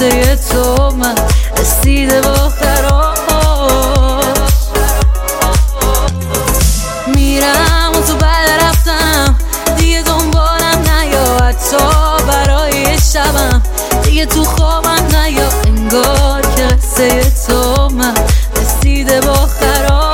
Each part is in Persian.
قصه تو من رسیده با خراش. میرم و تو بعد رفتم دیگه دنبالم نیا، حتی برای شبم دیگه تو خوابم نیا. انگار که قصه تو من رسیده با خراش.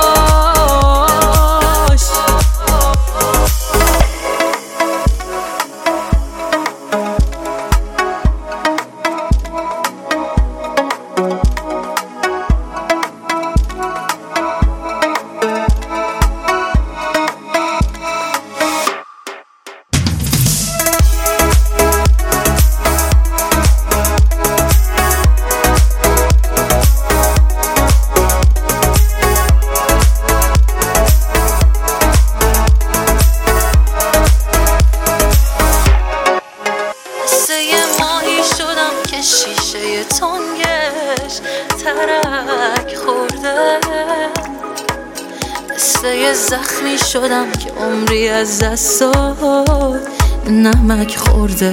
که شیشه تنگش ترک خورده، مثل زخمی شدم که عمری از دستات نمک خورده.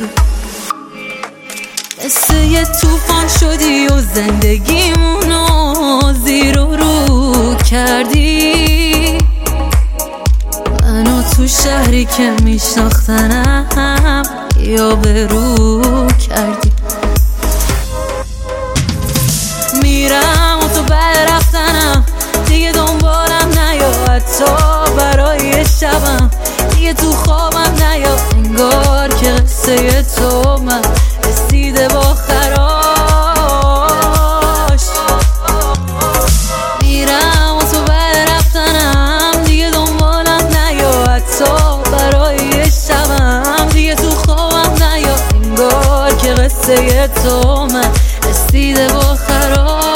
مثل یه طوفان شدی و زندگیمونو زیر و رو کردی. منو تو شهری که میشناختنم یا به رو کردی. میرم و تو بعد رفتنم دیگه دنبالم نیا، حتی برای شبم دیگه تو خوابم نیا. انگار که قصه تو من رسیده با خراش. میرم و تو بعد رفتنم دیگه دنبالم نیا، حتی برای شبم دیگه تو خوابم نیا. انگار که قصه تو من رسیده با خراش.